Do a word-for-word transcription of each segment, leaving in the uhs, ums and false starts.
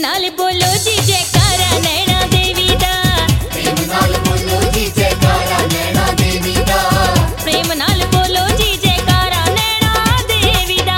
नाल बोलो जी जयकारा नैना देवी दा। प्रेम नाल बोलो जी जयकारा नैना देवी दा। प्रेम नाल बोलो जी जयकारा नैना देवी दा।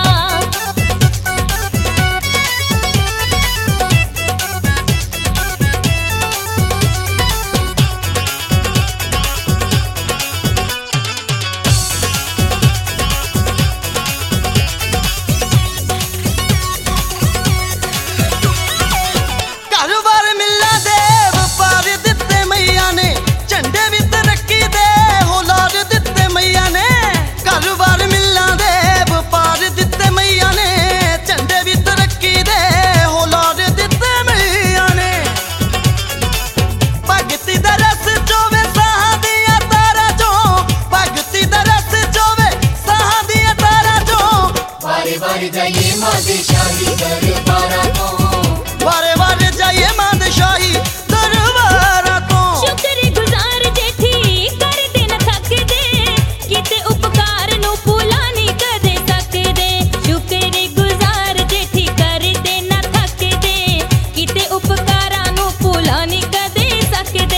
वारे जाइए मादशाही दरबारा तो, वारे वारे जाइए मादशाही दरबारा तो। शुक्र गुजार जेठी कर दे न थक दे, किते उपकार नु भुला नहीं कदे सकदे। शुक्र गुजार जेठी कर दे न थक दे, किते उपकारा नु भुला नहीं कदे सकदे।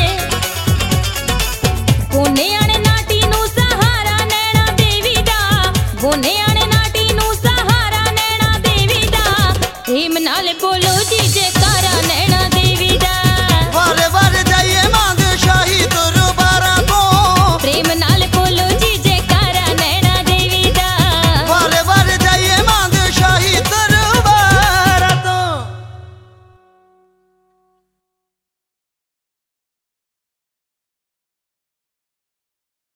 गोने आने नाटी नु सहारा नैना देवी दा, गोने प्रेम नाल बोलो जी जयकारा नैना